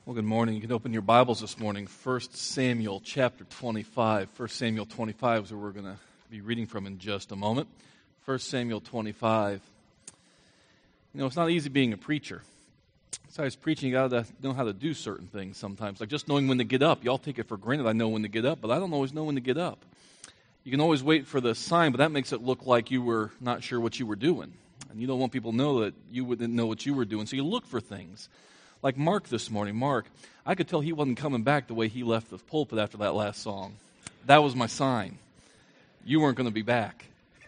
Well, good morning. You can open your Bibles this morning. 1 Samuel chapter 25. 1 Samuel 25 is where we're going to be reading from in just a moment. 1 Samuel 25. You know, it's not easy being a preacher. Besides preaching, you got to know how to do certain things sometimes. Like just knowing when to get up. Y'all take it for granted I know when to get up, but I don't always know when to get up. You can always wait for the sign, but that makes it look like you were not sure what you were doing. And you don't want people to know that you wouldn't know what you were doing, so you look for things. Like Mark this morning. Mark, I could tell he wasn't coming back the way he left the pulpit after that last song. That was my sign. You weren't going to be back.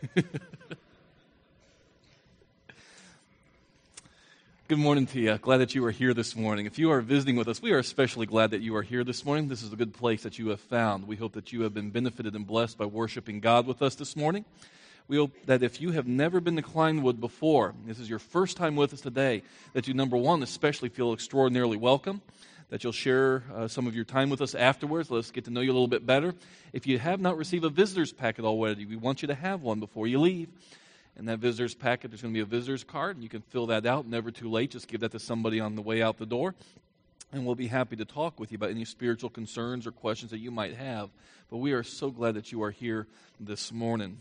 Good morning to you. Glad that you are here this morning. If you are visiting with us, we are especially glad that you are here this morning. This is a good place that you have found. We hope that you have been benefited and blessed by worshiping God with us this morning. We hope that if you have never been to Kleinwood before, this is your first time with us today, that you, number one, especially feel extraordinarily welcome, that you'll share some of your time with us afterwards. Let us get to know you a little bit better. If you have not received a visitor's packet already, we want you to have one before you leave. In that visitor's packet, there's going to be a visitor's card, and you can fill that out, never too late. Just give that to somebody on the way out the door, and we'll be happy to talk with you about any spiritual concerns or questions that you might have. But we are so glad that you are here this morning.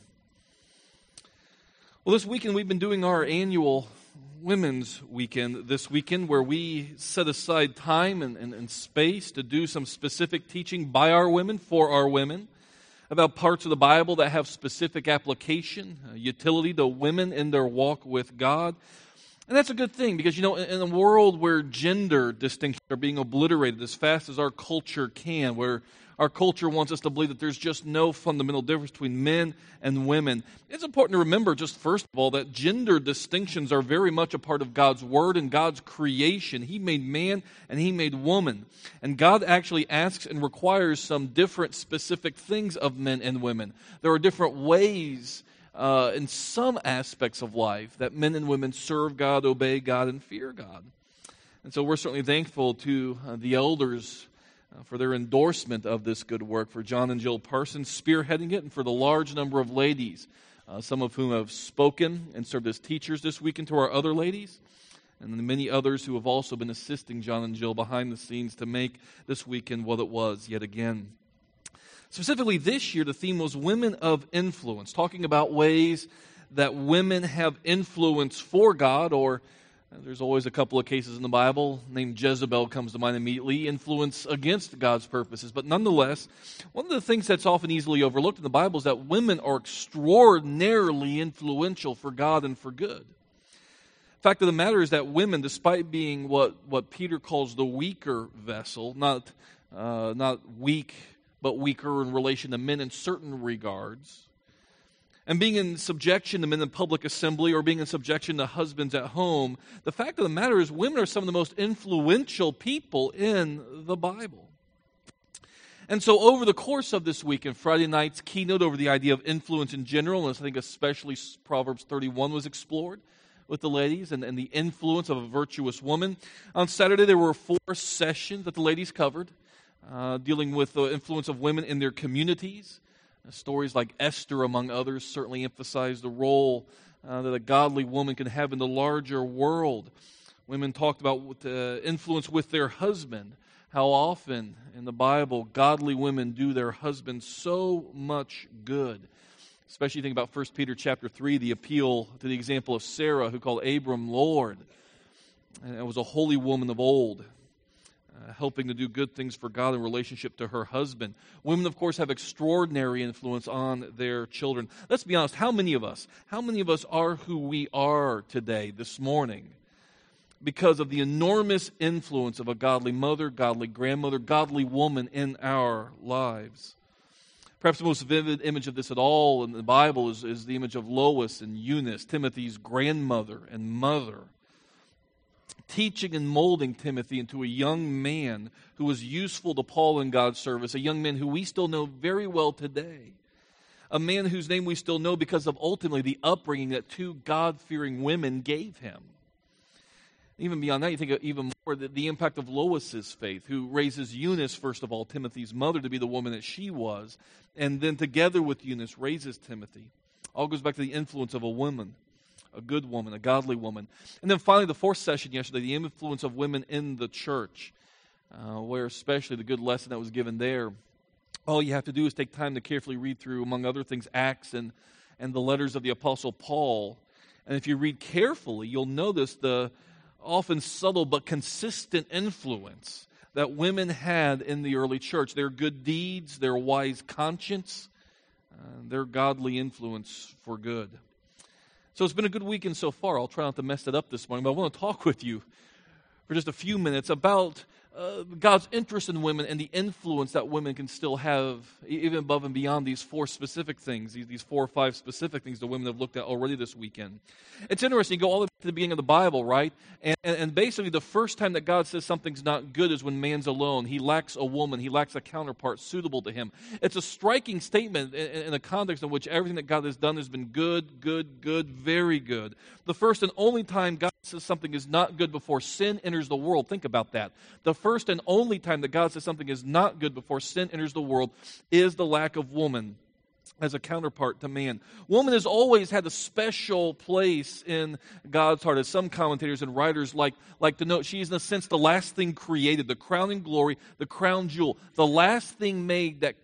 Well, this weekend we've been doing our annual Women's Weekend this weekend, where we set aside time and space to do some specific teaching by our women, for our women, about parts of the Bible that have specific application, utility to women in their walk with God. And that's a good thing because, you know, in a world where gender distinctions are being obliterated as fast as our culture can, where our culture wants us to believe that there's just no fundamental difference between men and women, it's important to remember, just first of all, that gender distinctions are very much a part of God's Word and God's creation. He made man and He made woman. And God actually asks and requires some different specific things of men and women. There are different ways in some aspects of life that men and women serve God, obey God, and fear God. And so we're certainly thankful to the elders for their endorsement of this good work, for John and Jill Parsons spearheading it, and for the large number of ladies, some of whom have spoken and served as teachers this weekend to our other ladies, and the many others who have also been assisting John and Jill behind the scenes to make this weekend what it was yet again. Specifically this year, the theme was Women of Influence, talking about ways that women have influence for God, or there's always a couple of cases in the Bible, named Jezebel comes to mind immediately, influence against God's purposes. But nonetheless, one of the things that's often easily overlooked in the Bible is that women are extraordinarily influential for God and for good. The fact of the matter is that women, despite being what Peter calls the weaker vessel, not weak, but weaker in relation to men in certain regards, and being in subjection to men in public assembly or being in subjection to husbands at home, the fact of the matter is women are some of the most influential people in the Bible. And so over the course of this weekend, Friday night's keynote over the idea of influence in general, and I think especially Proverbs 31 was explored with the ladies and the influence of a virtuous woman. On Saturday there were 4 sessions that the ladies covered, dealing with the influence of women in their communities. Stories like Esther, among others, certainly emphasize the role that a godly woman can have in the larger world. Women talked about influence with their husband, how often in the Bible godly women do their husbands so much good. Especially think about 1 Peter chapter 3, the appeal to the example of Sarah, who called Abram Lord. And it was a holy woman of old, helping to do good things for God in relationship to her husband. Women, of course, have extraordinary influence on their children. Let's be honest, how many of us are who we are today, this morning, because of the enormous influence of a godly mother, godly grandmother, godly woman in our lives? Perhaps the most vivid image of this at all in the Bible is the image of Lois and Eunice, Timothy's grandmother and mother, teaching and molding Timothy into a young man who was useful to Paul in God's service, a young man who we still know very well today, a man whose name we still know because of ultimately the upbringing that 2 God-fearing women gave him. Even beyond that, you think even more the impact of Lois's faith, who raises Eunice, first of all, Timothy's mother, to be the woman that she was, and then together with Eunice raises Timothy. All goes back to the influence of a woman, a good woman, a godly woman. And then finally, the 4th session yesterday, the influence of women in the church. where especially the good lesson that was given there. All you have to do is take time to carefully read through, among other things, Acts and the letters of the Apostle Paul. And if you read carefully, you'll notice the often subtle but consistent influence that women had in the early church. Their good deeds, their wise conscience, their godly influence for good. So it's been a good weekend so far. I'll try not to mess it up this morning, but I want to talk with you for just a few minutes about God's interest in women and the influence that women can still have, even above and beyond these four specific things, these 4 or 5 specific things the women have looked at already this weekend. It's interesting, you go all the way to the beginning of the Bible, right? And basically the first time that God says something's not good is when man's alone. He lacks a woman. He lacks a counterpart suitable to him. It's a striking statement in a context in which everything that God has done has been good, good, good, very good. The first and only time God says something is not good before sin enters the world. Think about that. The first and only time that God says something is not good before sin enters the world is the lack of woman as a counterpart to man. Woman has always had a special place in God's heart. As some commentators and writers like to note, she is in a sense the last thing created, the crowning glory, the crown jewel, the last thing made that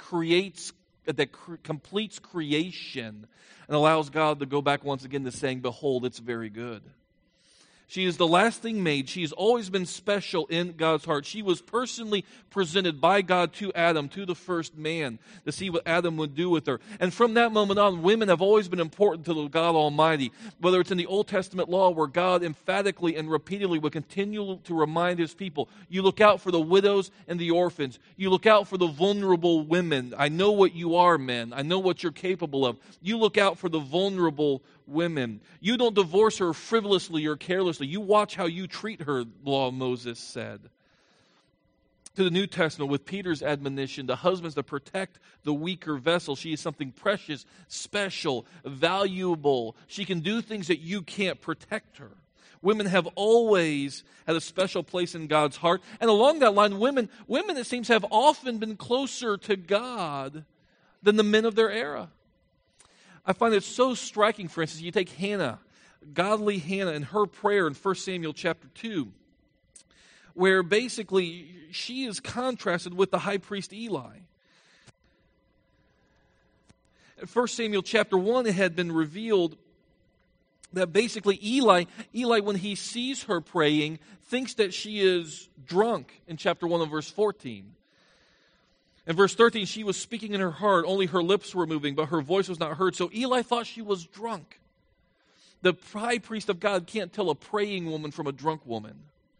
completes creation and allows God to go back once again to saying, behold, it's very good. She is the last thing made. She has always been special in God's heart. She was personally presented by God to Adam, to the first man, to see what Adam would do with her. And from that moment on, women have always been important to God Almighty. Whether it's in the Old Testament law where God emphatically and repeatedly would continue to remind His people, you look out for the widows and the orphans. You look out for the vulnerable women. I know what you are, men. I know what you're capable of. You look out for the vulnerable women. You don't divorce her frivolously or carelessly. You watch how you treat her, law of Moses said. To the New Testament, with Peter's admonition to husbands to protect the weaker vessel, she is something precious, special, valuable. She can do things that you can't. Protect her. Women have always had a special place in God's heart. And along that line, women, it seems, have often been closer to God than the men of their era. I find it so striking, for instance, you take Hannah, godly Hannah, and her prayer in 1 Samuel chapter 2, where basically she is contrasted with the high priest Eli. In 1 Samuel chapter 1, it had been revealed that basically Eli, when he sees her praying, thinks that she is drunk in chapter 1 and verse 14. In verse 13, she was speaking in her heart, only her lips were moving, but her voice was not heard. So Eli thought she was drunk. The high priest of God can't tell a praying woman from a drunk woman.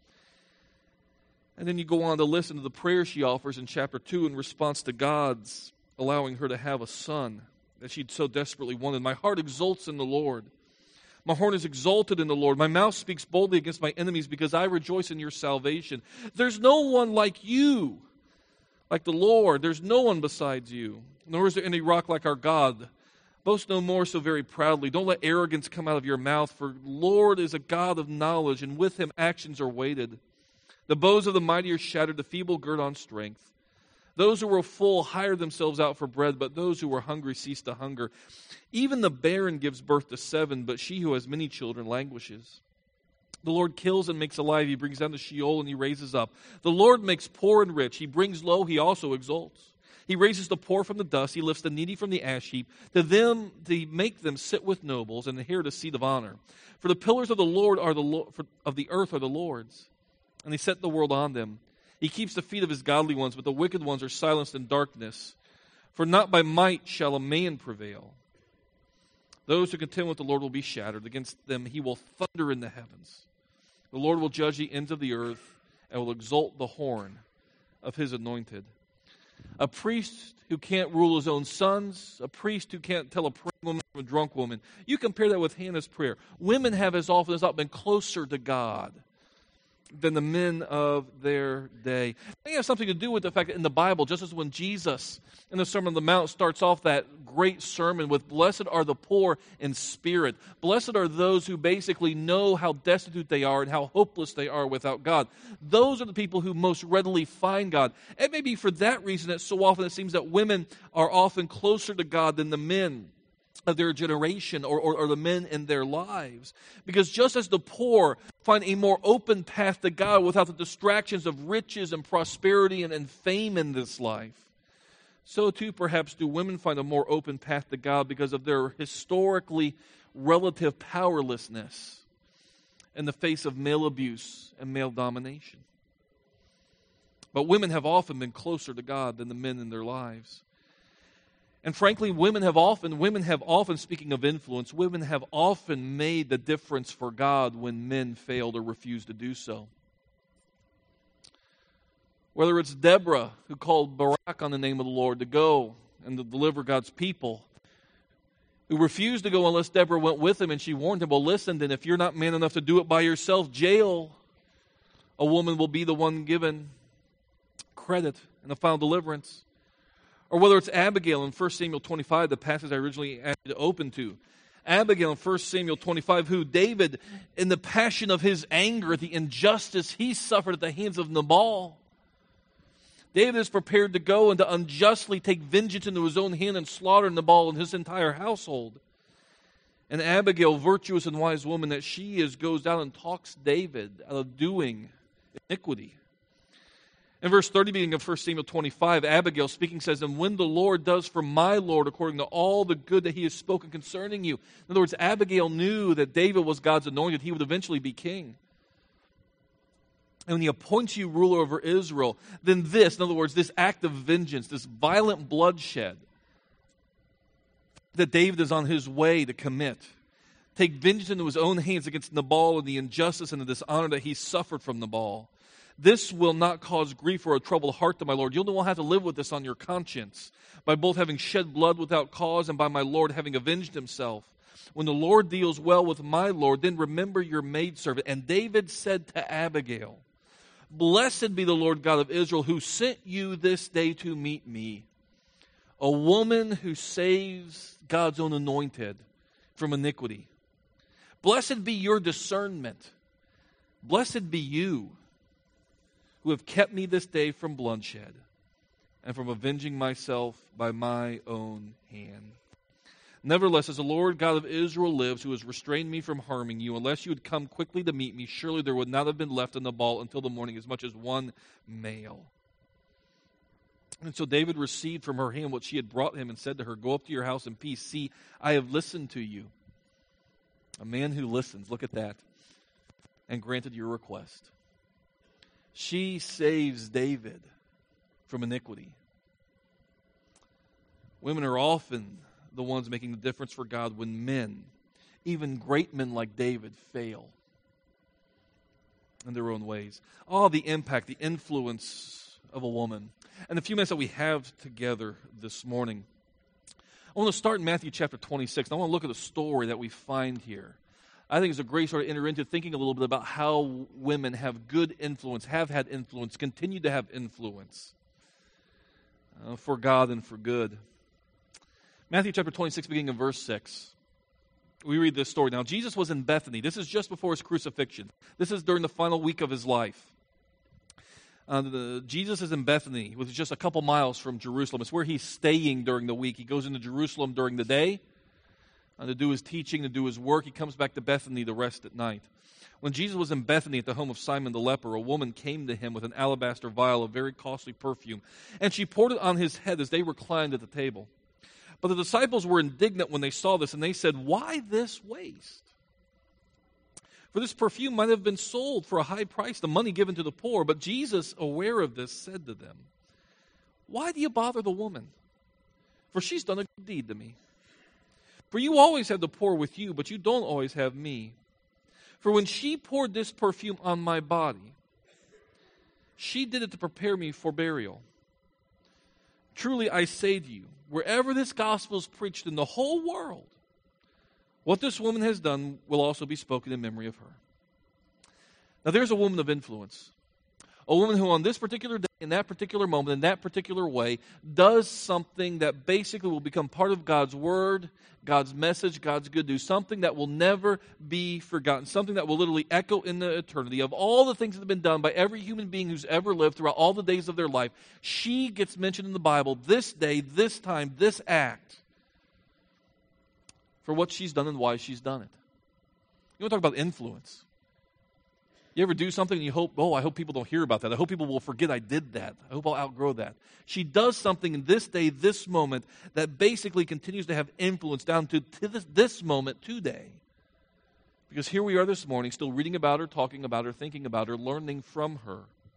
And then you go on to listen to the prayer she offers in chapter 2 in response to God's allowing her to have a son that she'd so desperately wanted. My heart exults in the Lord. My horn is exalted in the Lord. My mouth speaks boldly against my enemies because I rejoice in your salvation. There's no one like you. Like the Lord, there's no one besides you, nor is there any rock like our God. Boast no more so very proudly. Don't let arrogance come out of your mouth, for Lord is a God of knowledge, and with Him actions are weighted. The bows of the mighty are shattered, the feeble gird on strength. Those who were full hire themselves out for bread, but those who were hungry cease to hunger. Even the barren gives birth to 7, but she who has many children languishes. The Lord kills and makes alive. He brings down to Sheol and He raises up. The Lord makes poor and rich. He brings low. He also exalts. He raises the poor from the dust. He lifts the needy from the ash heap. To make them sit with nobles and inherit a seat of honor. For the pillars of the Lord of the earth are the Lord's, and He set the world on them. He keeps the feet of His godly ones, but the wicked ones are silenced in darkness. For not by might shall a man prevail. Those who contend with the Lord will be shattered. Against them He will thunder in the heavens. The Lord will judge the ends of the earth and will exalt the horn of His anointed. A priest who can't rule his own sons, a priest who can't tell a praying woman from a drunk woman. You compare that with Hannah's prayer. Women have as often as not been closer to God than the men of their day. It has something to do with the fact that in the Bible, just as when Jesus in the Sermon on the Mount starts off that great sermon with, blessed are the poor in spirit. Blessed are those who basically know how destitute they are and how hopeless they are without God. Those are the people who most readily find God. It may be for that reason that so often it seems that women are often closer to God than the men. of their generation or the men in their lives. Because just as the poor find a more open path to God without the distractions of riches and prosperity and fame in this life, so too perhaps do women find a more open path to God because of their historically relative powerlessness in the face of male abuse and male domination. But women have often been closer to God than the men in their lives. And frankly, women have often, speaking of influence, women have often made the difference for God when men failed or refused to do so. Whether it's Deborah, who called Barak on the name of the Lord to go and to deliver God's people, who refused to go unless Deborah went with him, and she warned him, well, listen, then if you're not man enough to do it by yourself, jail. A woman will be the one given credit in the final deliverance. Or whether it's Abigail in 1 Samuel 25, the passage I originally asked you to open to. Abigail in 1 Samuel 25, who David, in the passion of his anger at the injustice he suffered at the hands of Nabal, David is prepared to go and to unjustly take vengeance into his own hand and slaughter Nabal and his entire household. And Abigail, virtuous and wise woman that she is, goes down and talks David out of doing iniquity. In verse 30, beginning of 1 Samuel 25, Abigail speaking says, and when the Lord does for my Lord according to all the good that he has spoken concerning you. In other words, Abigail knew that David was God's anointed. He would eventually be king. And when he appoints you ruler over Israel, then this, in other words, this act of vengeance, this violent bloodshed that David is on his way to commit, take vengeance into his own hands against Nabal and the injustice and the dishonor that he suffered from Nabal. This will not cause grief or a troubled heart to my Lord. You won't have to live with this on your conscience, by both having shed blood without cause and by my Lord having avenged himself. When the Lord deals well with my Lord, then remember your maidservant. And David said to Abigail, blessed be the Lord God of Israel, who sent you this day to meet me. A woman who saves God's own anointed from iniquity. Blessed be your discernment. Blessed be you who have kept me this day from bloodshed and from avenging myself by my own hand. Nevertheless, as the Lord God of Israel lives, who has restrained me from harming you, unless you had come quickly to meet me, surely there would not have been left in Nabal until the morning as much as one male. And so David received from her hand what she had brought him and said to her, go up to your house in peace. See, I have listened to you. A man who listens, look at that, and granted your request. She saves David from iniquity. Women are often the ones making the difference for God when men, even great men like David, fail in their own ways. Oh, the impact, the influence of a woman. And the few minutes that we have together this morning, I want to start in Matthew chapter 26. I want to look at the story that we find here. I think it's a great sort of enter into thinking a little bit about how women have good influence, have had influence, continue to have influence for God and for good. Matthew chapter 26, beginning in verse 6. We read this story. Now, Jesus was in Bethany. This is just before his crucifixion. This is during the final week of his life. Jesus is in Bethany, which is just a couple miles from Jerusalem. It's where he's staying during the week. He goes into Jerusalem during the day to do his teaching, to do his work. He comes back to Bethany to rest at night. When Jesus was in Bethany at the home of Simon the leper, a woman came to him with an alabaster vial of very costly perfume, and she poured it on his head as they reclined at the table. But the disciples were indignant when they saw this, and they said, why this waste? For this perfume might have been sold for a high price, the money given to the poor. But Jesus, aware of this, said to them, why do you bother the woman? For she's done a good deed to me. For you always have the poor with you, but you don't always have me. For when she poured this perfume on my body, she did it to prepare me for burial. Truly I say to you, wherever this gospel is preached in the whole world, what this woman has done will also be spoken in memory of her. Now there's a woman of influence. A woman who on this particular day, in that particular moment, in that particular way, does something that basically will become part of God's word, God's message, God's good news. Something that will never be forgotten. Something that will literally echo in the eternity. Of all the things that have been done by every human being who's ever lived throughout all the days of their life, she gets mentioned in the Bible this day, this time, this act. for what she's done and why she's done it. You want to talk about influence. You ever do something and you hope, I hope people don't hear about that. I hope people will forget I did that. I hope I'll outgrow that. She does something in this day, this moment, that basically continues to have influence down to this moment today. Because here we are this morning, still reading about her, talking about her, thinking about her, learning from her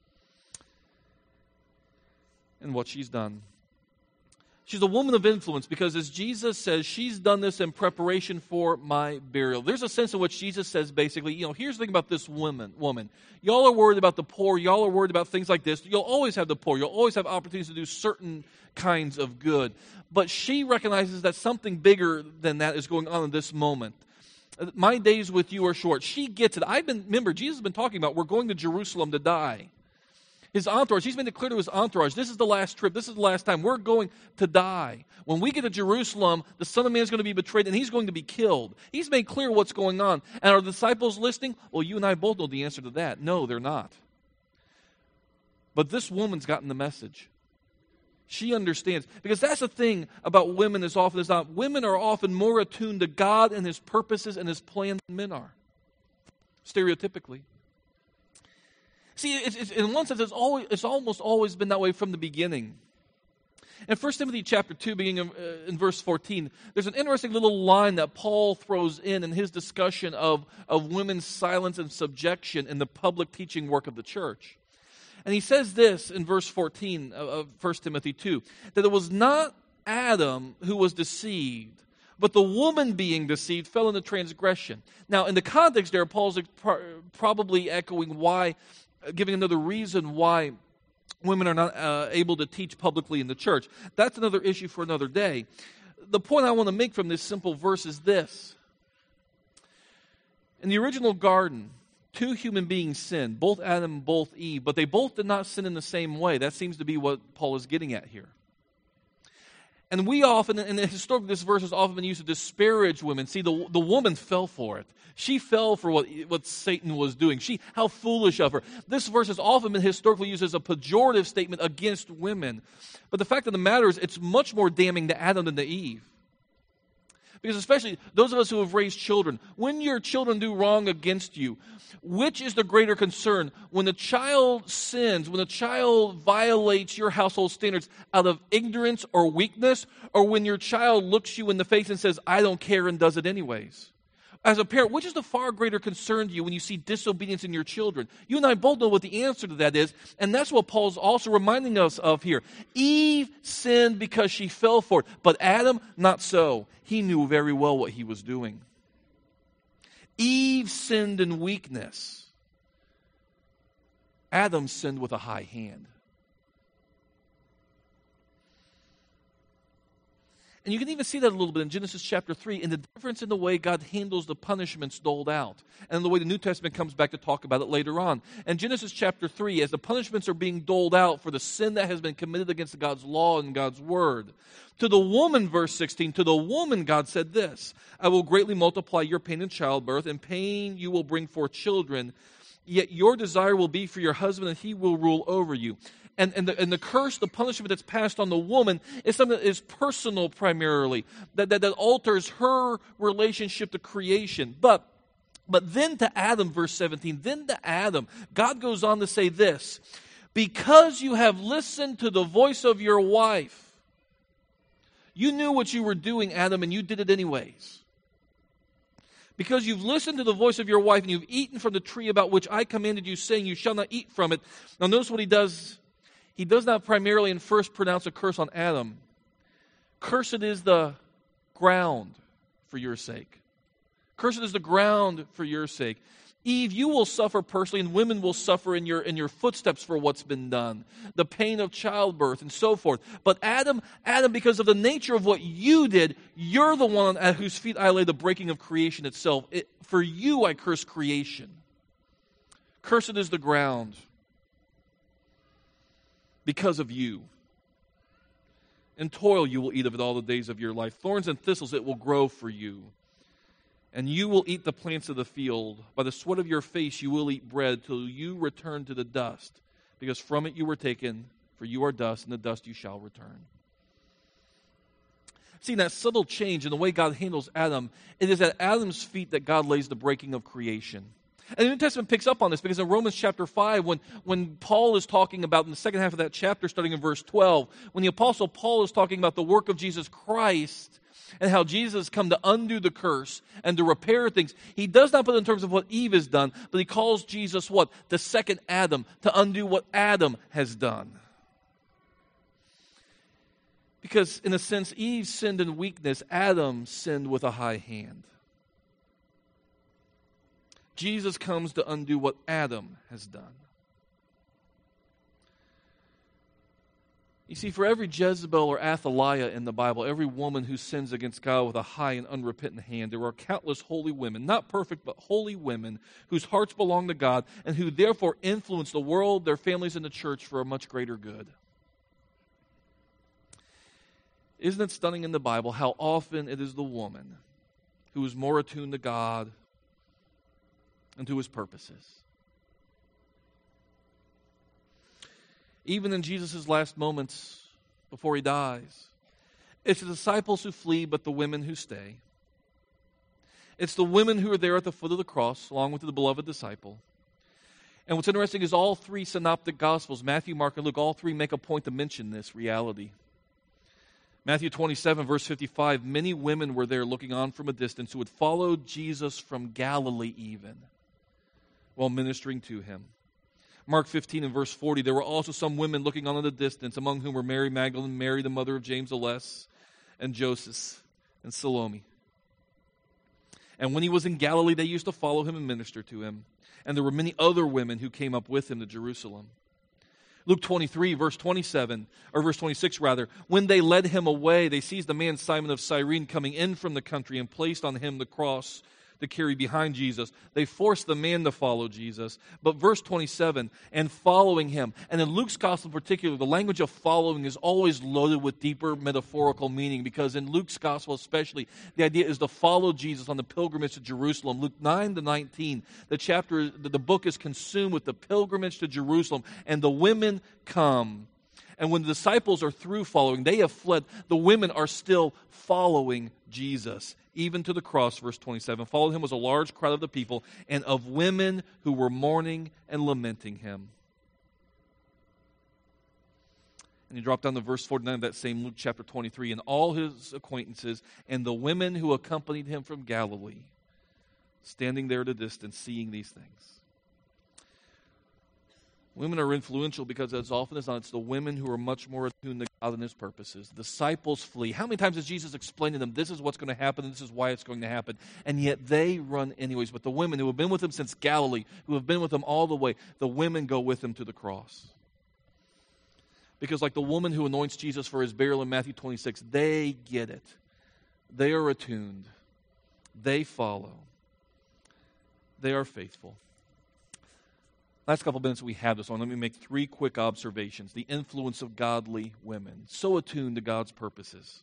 and what she's done. She's a woman of influence because, as Jesus says, she's done this in preparation for my burial. There's a sense in which Jesus says, basically, here's the thing about this woman. Y'all are worried about the poor. Y'all are worried about things like this. You'll always have the poor. You'll always have opportunities to do certain kinds of good. But she recognizes that something bigger than that is going on in this moment. My days with you are short. She gets it. Remember, Jesus has been talking about we're going to Jerusalem to die. His entourage, he's made it clear to his entourage, this is the last trip, this is the last time, we're going to die. When we get to Jerusalem, the Son of Man is going to be betrayed and he's going to be killed. He's made clear what's going on. And are the disciples listening? Well, you and I both know the answer to that. No, they're not. But this woman's gotten the message. She understands. Because that's the thing about women as often as not. Women are often more attuned to God and His purposes and His plans than men are. Stereotypically. See, it's in one sense, it's almost always been that way from the beginning. In 1 Timothy chapter 2, beginning in verse 14, there's an interesting little line that Paul throws in his discussion of women's silence and subjection in the public teaching work of the church. And he says this in verse 14 of 1 Timothy 2, that it was not Adam who was deceived, but the woman being deceived fell into transgression. Now, in the context there, Paul's probably echoing giving another reason why women are not able to teach publicly in the church. That's another issue for another day. The point I want to make from this simple verse is this. In the original garden, two human beings sinned, both Adam and both Eve, but they both did not sin in the same way. That seems to be what Paul is getting at here. And we often, and historically this verse has often been used to disparage women. See, the woman fell for it. She fell for what Satan was doing. How foolish of her. This verse has often been historically used as a pejorative statement against women. But the fact of the matter is, it's much more damning to Adam than to Eve. Because especially those of us who have raised children, when your children do wrong against you, which is the greater concern? When the child sins, when the child violates your household standards out of ignorance or weakness, or when your child looks you in the face and says, I don't care, and does it anyways? As a parent, which is the far greater concern to you when you see disobedience in your children? You and I both know what the answer to that is, and that's what Paul's also reminding us of here. Eve sinned because she fell for it, but Adam, not so. He knew very well what he was doing. Eve sinned in weakness. Adam sinned with a high hand. And you can even see that a little bit in Genesis chapter 3 in the difference in the way God handles the punishments doled out and the way the New Testament comes back to talk about it later on. In Genesis chapter 3, as the punishments are being doled out for the sin that has been committed against God's law and God's word, to the woman, verse 16, to the woman God said this, I will greatly multiply your pain in childbirth, and pain you will bring forth children, yet your desire will be for your husband, and he will rule over you. And the curse, the punishment that's passed on the woman is something that is personal primarily, that alters her relationship to creation. But then to Adam, verse 17, then to Adam, God goes on to say this, because you have listened to the voice of your wife. You knew what you were doing, Adam, and you did it anyways. Because you've listened to the voice of your wife and you've eaten from the tree about which I commanded you, saying you shall not eat from it. Now notice what he does. He does not primarily and first pronounce a curse on Adam. Cursed is the ground for your sake. Cursed is the ground for your sake. Eve, you will suffer personally, and women will suffer in your footsteps for what's been done. The pain of childbirth and so forth. But Adam, because of the nature of what you did, you're the one at whose feet I lay the breaking of creation itself. For you I curse creation. Cursed is the ground because of you. In toil you will eat of it all the days of your life. Thorns and thistles it will grow for you. And you will eat the plants of the field. By the sweat of your face you will eat bread till you return to the dust. Because from it you were taken, for you are dust, and the dust you shall return. See, that subtle change in the way God handles Adam, it is at Adam's feet that God lays the breaking of creation. And the New Testament picks up on this because in Romans chapter 5, when Paul is talking about, in the second half of that chapter, starting in verse 12, when the Apostle Paul is talking about the work of Jesus Christ and how Jesus has come to undo the curse and to repair things, he does not put it in terms of what Eve has done, but he calls Jesus what? The second Adam, to undo what Adam has done. Because in a sense, Eve sinned in weakness, Adam sinned with a high hand. Jesus comes to undo what Adam has done. You see, for every Jezebel or Athaliah in the Bible, every woman who sins against God with a high and unrepentant hand, there are countless holy women, not perfect, but holy women, whose hearts belong to God and who therefore influence the world, their families, and the church for a much greater good. Isn't it stunning in the Bible how often it is the woman who is more attuned to God and to His purposes? Even in Jesus' last moments before He dies, it's the disciples who flee, but the women who stay. It's the women who are there at the foot of the cross, along with the beloved disciple. And what's interesting is all three synoptic Gospels, Matthew, Mark, and Luke, all three make a point to mention this reality. Matthew 27, verse 55, many women were there looking on from a distance who had followed Jesus from Galilee even, while ministering to Him. Mark 15 and verse 40, there were also some women looking on in the distance, among whom were Mary Magdalene, Mary the mother of James the Less, and Joseph, and Salome. And when He was in Galilee, they used to follow Him and minister to Him. And there were many other women who came up with Him to Jerusalem. Luke 23, verse 27, or verse 26 rather, when they led Him away, they seized the man Simon of Cyrene coming in from the country and placed on him the cross to carry behind Jesus. They forced the man to follow Jesus. But verse 27, and following Him. And in Luke's gospel in particular, the language of following is always loaded with deeper metaphorical meaning, because in Luke's gospel especially, the idea is to follow Jesus on the pilgrimage to Jerusalem. Luke 9 to 19, the book is consumed with the pilgrimage to Jerusalem, and the women come. And when the disciples are through following, they have fled, the women are still following Jesus, even to the cross, verse 27. Followed Him was a large crowd of the people and of women who were mourning and lamenting Him. And you drop down to verse 49 of that same Luke chapter 23. And all His acquaintances and the women who accompanied Him from Galilee, standing there at a distance, seeing these things. Women are influential because as often as not, it's the women who are much more attuned to God and His purposes. Disciples flee. How many times does Jesus explain to them, this is what's going to happen, and this is why it's going to happen? And yet they run anyways. But the women who have been with Him since Galilee, who have been with Him all the way, the women go with Him to the cross. Because like the woman who anoints Jesus for His burial in Matthew 26, they get it. They are attuned. They follow. They are faithful. Last couple minutes we have this on, let me make three quick observations. The influence of godly women, so attuned to God's purposes.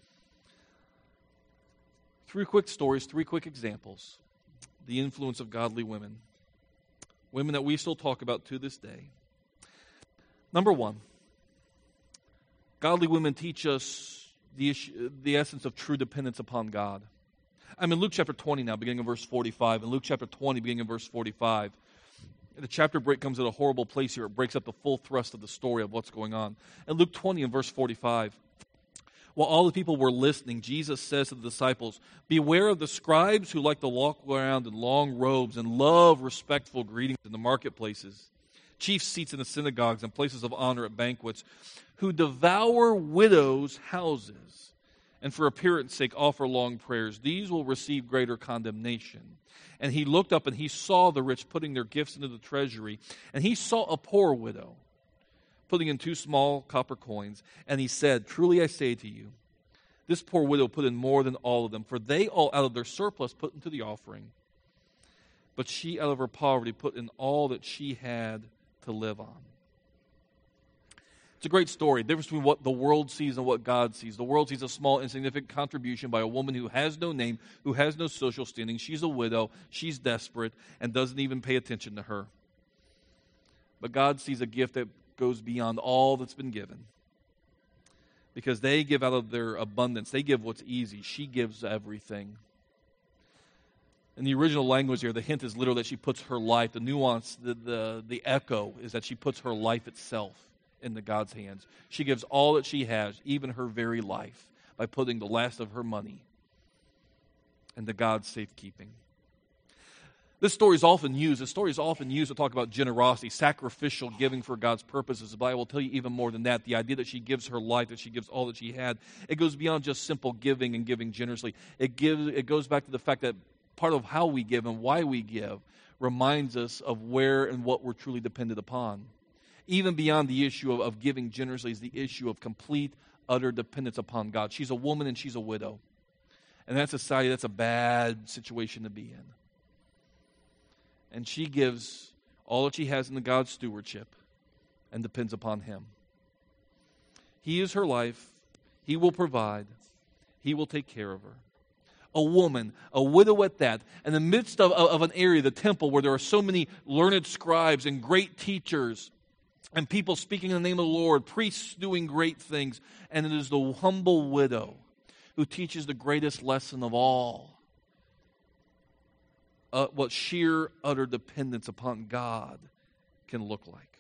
Three quick stories, three quick examples. The influence of godly women. Women that we still talk about to this day. Number one, godly women teach us the essence of true dependence upon God. I'm in Luke chapter 20 now, beginning in verse 45. In Luke chapter 20, beginning in verse 45. The chapter break comes at a horrible place here. It breaks up the full thrust of the story of what's going on. In Luke 20 and verse 45, while all the people were listening, Jesus says to the disciples, beware of the scribes who like to walk around in long robes and love respectful greetings in the marketplaces, chief seats in the synagogues and places of honor at banquets, who devour widows' houses and for appearance sake offer long prayers. These will receive greater condemnation. And He looked up and He saw the rich putting their gifts into the treasury. And He saw a poor widow putting in 2 small copper coins. And He said, truly I say to you, this poor widow put in more than all of them, for they all out of their surplus put into the offering. But she out of her poverty put in all that she had to live on. It's a great story. The difference between what the world sees and what God sees. The world sees a small, insignificant contribution by a woman who has no name, who has no social standing. She's a widow. She's desperate and doesn't even pay attention to her. But God sees a gift that goes beyond all that's been given. because they give out of their abundance. They give what's easy. She gives everything. In the original language here, the hint is literally that she puts her life. The nuance, the echo is that she puts her life itself into God's hands. She gives all that she has, even her very life, by putting the last of her money into God's safekeeping. This story is often used to talk about generosity, sacrificial giving for God's purposes. But I will tell you even more than that. The idea that she gives her life, that she gives all that she had, it goes beyond just simple giving and giving generously. It goes back to the fact that part of how we give and why we give reminds us of where and what we're truly dependent upon. Even beyond the issue of giving generously is the issue of complete, utter dependence upon God. She's a woman and she's a widow. And in that society, that's a bad situation to be in. And she gives all that she has into God's stewardship and depends upon Him. He is her life. He will provide. He will take care of her. A woman, a widow at that, in the midst of an area, the temple, where there are so many learned scribes and great teachers and people speaking in the name of the Lord, priests doing great things, and it is the humble widow who teaches the greatest lesson of all. What sheer, utter dependence upon God can look like.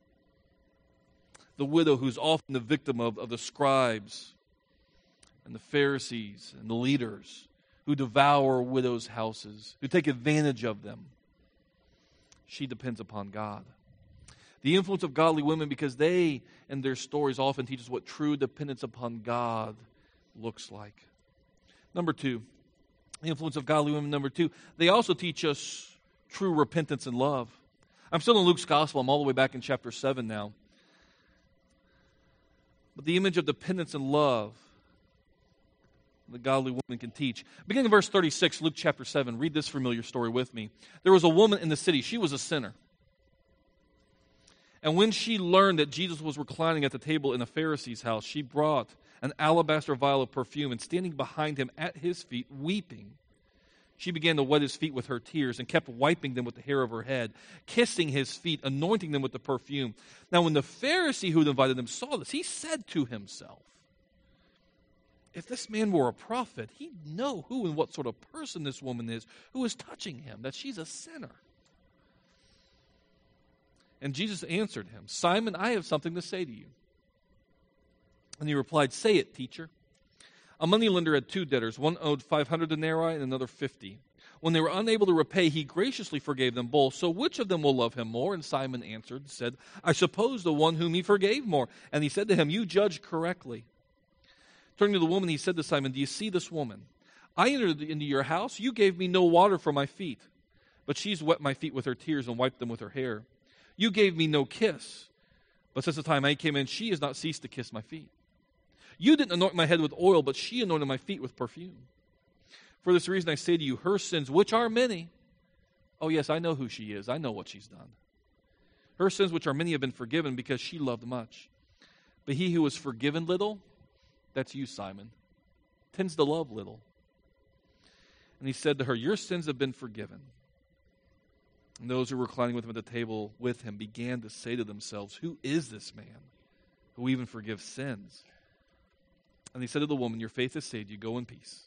The widow who's often the victim of the scribes and the Pharisees and the leaders who devour widows' houses, who take advantage of them. She depends upon God. The influence of godly women, because they, in their stories, often teach us what true dependence upon God looks like. Number two, the influence of godly women. Number two, they also teach us true repentance and love. I'm still in Luke's Gospel. I'm all the way back in chapter 7 now. But the image of dependence and love the godly woman can teach. Beginning in verse 36, Luke chapter 7, read this familiar story with me. There was a woman in the city. She was a sinner. And when she learned that Jesus was reclining at the table in a Pharisee's house, she brought an alabaster vial of perfume, and standing behind him at his feet, weeping, she began to wet his feet with her tears and kept wiping them with the hair of her head, kissing his feet, anointing them with the perfume. Now when the Pharisee who had invited them saw this, he said to himself, if this man were a prophet, he'd know who and what sort of person this woman is who is touching him, that she's a sinner. And Jesus answered him, Simon, I have something to say to you. And he replied, say it, teacher. A moneylender had 2 debtors. One owed 500 denarii and another 50. When they were unable to repay, he graciously forgave them both. So which of them will love him more? And Simon answered and said, I suppose the one whom he forgave more. And he said to him, you judge correctly. Turning to the woman, he said to Simon, do you see this woman? I entered into your house. You gave me no water for my feet, but she's wet my feet with her tears and wiped them with her hair. You gave me no kiss, but since the time I came in, she has not ceased to kiss my feet. You didn't anoint my head with oil, but she anointed my feet with perfume. For this reason I say to you, her sins, which are many, oh yes, I know who she is. I know what she's done. Her sins, which are many, have been forgiven because she loved much. But he who was forgiven little, that's you, Simon, tends to love little. And he said to her, your sins have been forgiven. And those who were reclining with him at the table with him began to say to themselves, who is this man who even forgives sins? And he said to the woman, your faith has saved you. Go in peace.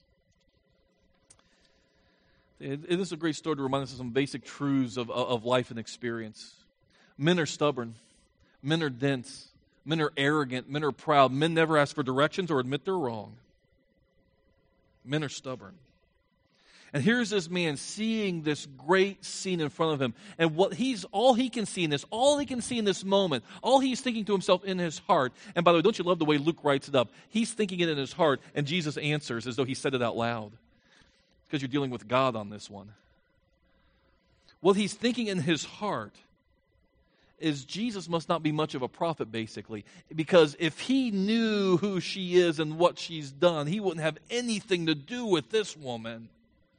It is a great story to remind us of some basic truths of life and experience. Men are stubborn. Men are dense. Men are arrogant. Men are proud. Men never ask for directions or admit they're wrong. Men are stubborn. And here's this man seeing this great scene in front of him. And all he can see in this moment, all he's thinking to himself in his heart. And by the way, don't you love the way Luke writes it up? He's thinking it in his heart, and Jesus answers as though he said it out loud. Because you're dealing with God on this one. What he's thinking in his heart is Jesus must not be much of a prophet, basically. Because if he knew who she is and what she's done, he wouldn't have anything to do with this woman.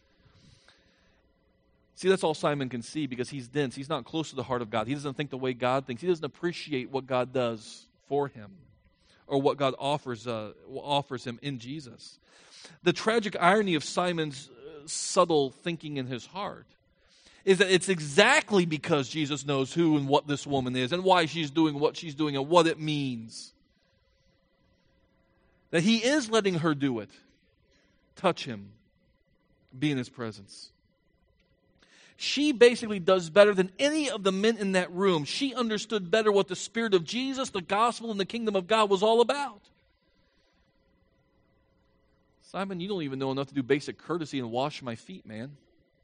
See, that's all Simon can see because he's dense. He's not close to the heart of God. He doesn't think the way God thinks. He doesn't appreciate what God does for him or what God offers him in Jesus. The tragic irony of Simon's subtle thinking in his heart is that it's exactly because Jesus knows who and what this woman is and why she's doing what she's doing and what it means That He is letting her do it. Touch him. Be in his presence. She basically does better than any of the men in that room. She understood better what the Spirit of Jesus, the gospel, and the kingdom of God was all about. Simon, you don't even know enough to do basic courtesy and wash my feet, man.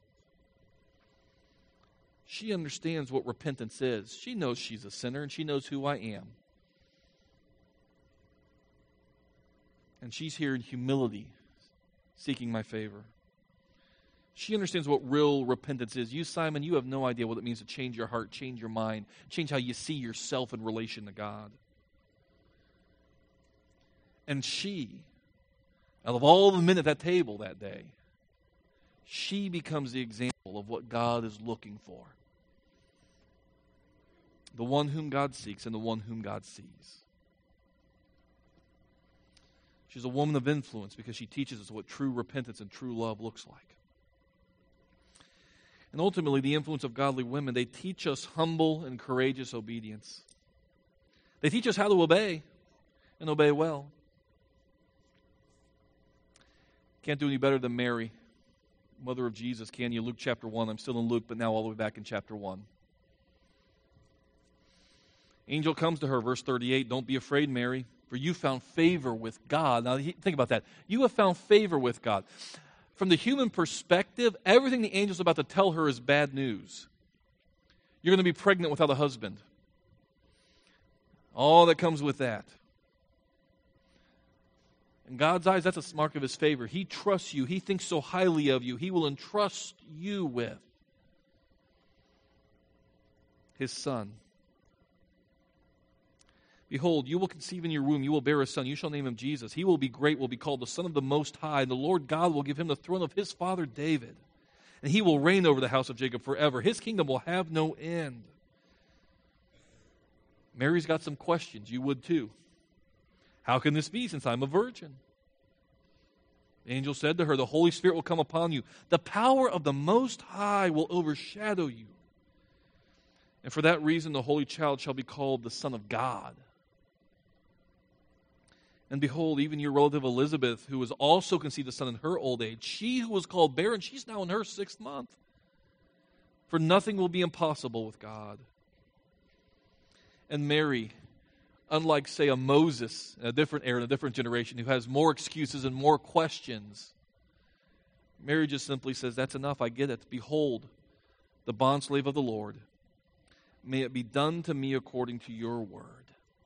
She understands what repentance is. She knows she's a sinner, and she knows who I am. And she's here in humility, seeking my favor. She understands what real repentance is. You, Simon, you have no idea what it means to change your heart, change your mind, change how you see yourself in relation to God. And she, out of all the men at that table that day, she becomes the example of what God is looking for. The one whom God seeks and the one whom God sees. She's a woman of influence because she teaches us what true repentance and true love looks like. And ultimately, the influence of godly women, they teach us humble and courageous obedience. They teach us how to obey and obey well. Can't do any better than Mary, mother of Jesus, can you? Luke chapter 1. I'm still in Luke, but now all the way back in chapter 1. Angel comes to her, verse 38, "Don't be afraid, Mary, for you found favor with God." Now, think about that. You have found favor with God. From the human perspective, everything the angel's about to tell her is bad news. You're going to be pregnant without a husband. All that comes with that. In God's eyes, that's a mark of His favor. He trusts you. He thinks so highly of you. He will entrust you with His Son. "Behold, you will conceive in your womb, you will bear a son, you shall name him Jesus. He will be great, will be called the Son of the Most High, and the Lord God will give him the throne of his father David. And he will reign over the house of Jacob forever. His kingdom will have no end." Mary's got some questions. You would too. How can this be since I'm a virgin? The angel said to her, "The Holy Spirit will come upon you. The power of the Most High will overshadow you. And for that reason, the Holy Child shall be called the Son of God. And behold, even your relative Elizabeth, who has also conceived a son in her old age, she who was called barren, she's now in her 6th month. For nothing will be impossible with God." And Mary, unlike, say, a Moses in a different era, in a different generation, who has more excuses and more questions, Mary just simply says, "That's enough, I get it. Behold, the bondslave of the Lord. May it be done to me according to your word."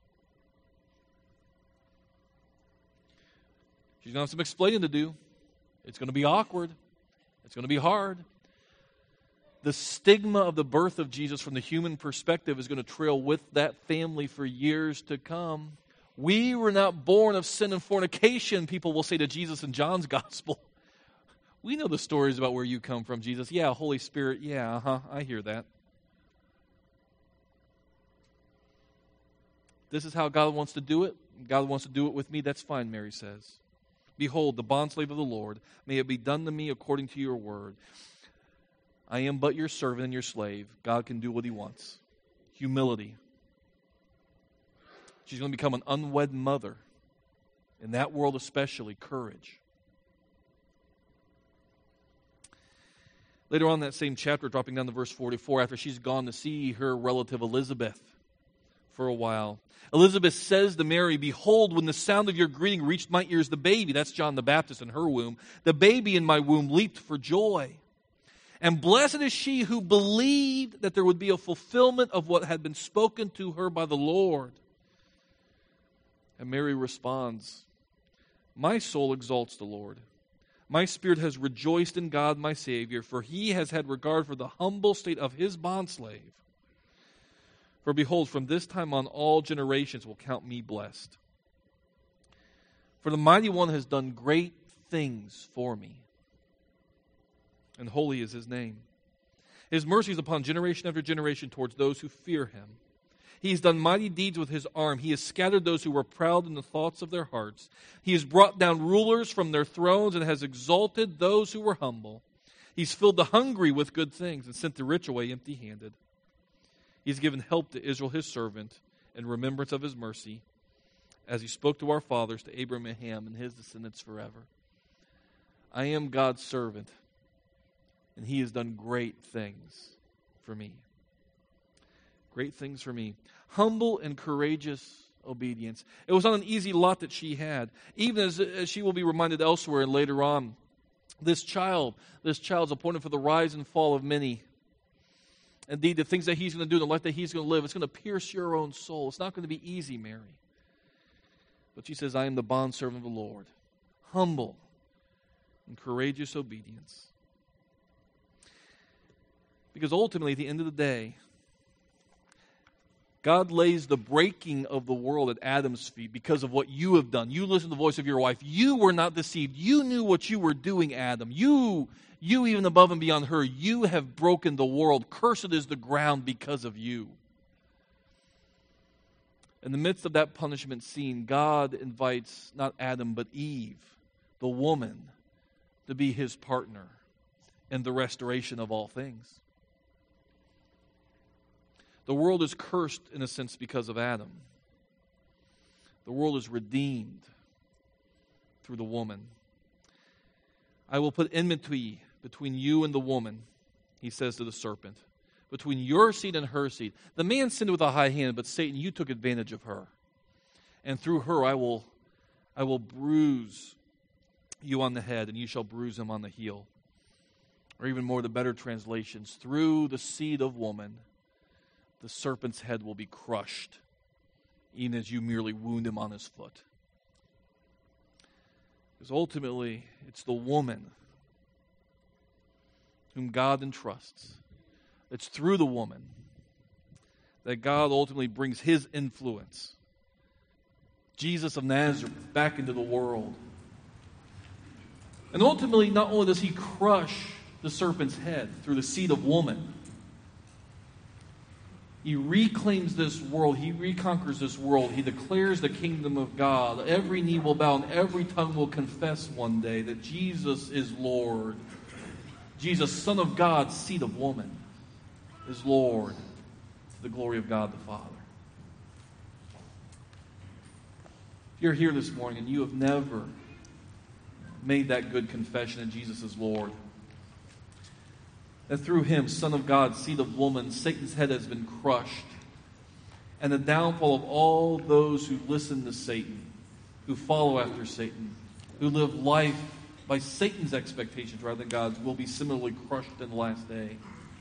She's going to have some explaining to do. It's going to be awkward. It's going to be hard. The stigma of the birth of Jesus from the human perspective is going to trail with that family for years to come. "We were not born of sin and fornication," people will say to Jesus in John's gospel. "We know the stories about where you come from, Jesus. Yeah, Holy Spirit, yeah, I hear that." This is how God wants to do it. God wants to do it with me. That's fine, Mary says. "Behold, the bondslave of the Lord, may it be done to me according to your word. I am but your servant and your slave." God can do what He wants. Humility. She's going to become an unwed mother. In that world especially, courage. Later on in that same chapter, dropping down to verse 44, after she's gone to see her relative Elizabeth for a while, Elizabeth says to Mary, "Behold, when the sound of your greeting reached my ears, the baby," that's John the Baptist in her womb, "the baby in my womb leaped for joy. And blessed is she who believed that there would be a fulfillment of what had been spoken to her by the Lord." And Mary responds, "My soul exalts the Lord. My spirit has rejoiced in God my Savior, for He has had regard for the humble state of His bondslave. For behold, from this time on all generations will count me blessed. For the Mighty One has done great things for me, and holy is His name. His mercy is upon generation after generation towards those who fear Him. He has done mighty deeds with His arm. He has scattered those who were proud in the thoughts of their hearts. He has brought down rulers from their thrones and has exalted those who were humble. He's filled the hungry with good things and sent the rich away empty-handed. He's given help to Israel His servant in remembrance of His mercy, as he spoke to our fathers, to Abraham and his descendants forever. I am God's servant, and he has done great things for me. Great things for me. Humble and courageous obedience. It was not an easy lot that she had. Even as she will be reminded elsewhere and later on, this child's appointed for the rise and fall of many. Indeed, the things that he's going to do, the life that he's going to live, it's going to pierce your own soul. It's not going to be easy, Mary. But she says, I am the bondservant of the Lord. Humble and courageous obedience. Because ultimately, at the end of the day, God lays the breaking of the world at Adam's feet because of what you have done. You listened to the voice of your wife. You were not deceived. You knew what you were doing, Adam. You even above and beyond her, you have broken the world. Cursed is the ground because of you. In the midst of that punishment scene, God invites not Adam but Eve, the woman, to be his partner in the restoration of all things. The world is cursed, in a sense, because of Adam. The world is redeemed through the woman. I will put enmity between you and the woman, he says to the serpent, between your seed and her seed. The man sinned with a high hand, but Satan, you took advantage of her. And through her I will bruise you on the head, and you shall bruise him on the heel. Or even more, the better translations, through the seed of woman, the serpent's head will be crushed, even as you merely wound him on his foot. Because ultimately, it's the woman whom God entrusts. It's through the woman that God ultimately brings his influence, Jesus of Nazareth, back into the world. And ultimately, not only does he crush the serpent's head through the seed of woman, he reclaims this world. He reconquers this world. He declares the kingdom of God. Every knee will bow and every tongue will confess one day that Jesus is Lord. Jesus, Son of God, seed of woman, is Lord to the glory of God the Father. If you're here this morning and you have never made that good confession that Jesus is Lord, that through him, Son of God, seed of woman, Satan's head has been crushed, and the downfall of all those who listen to Satan, who follow after Satan, who live life by Satan's expectations rather than God's, will be similarly crushed in the last day.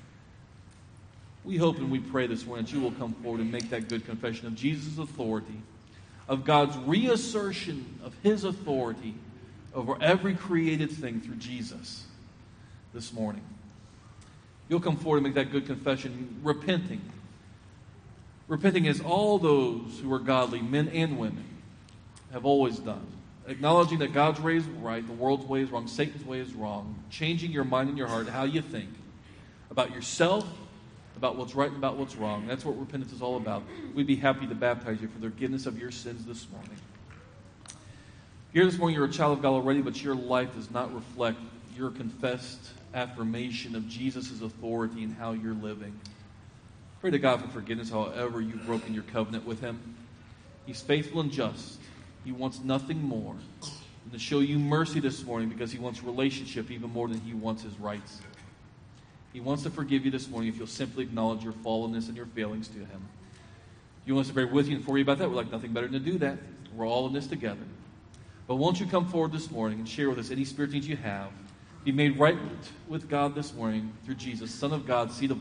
We hope and we pray this morning that you will come forward and make that good confession of Jesus' authority, of God's reassertion of his authority over every created thing through Jesus this morning. You'll come forward and make that good confession, repenting. Repenting as all those who are godly, men and women, have always done. Acknowledging that God's way is right, the world's way is wrong, Satan's way is wrong. Changing your mind and your heart, how you think about yourself, about what's right and about what's wrong. That's what repentance is all about. We'd be happy to baptize you for the forgiveness of your sins this morning. Here this morning, you're a child of God already, but your life does not reflect your confessed affirmation of Jesus' authority and how you're living. Pray to God for forgiveness however you've broken your covenant with him. He's faithful and just. He wants nothing more than to show you mercy this morning because he wants relationship even more than he wants his rights. He wants to forgive you this morning if you'll simply acknowledge your fallenness and your failings to him. If you want us to pray with you and for you about that, we'd like nothing better than to do that. We're all in this together. But won't you come forward this morning and share with us any spiritual needs you have? Be made right with God this morning through Jesus, Son of God, seed of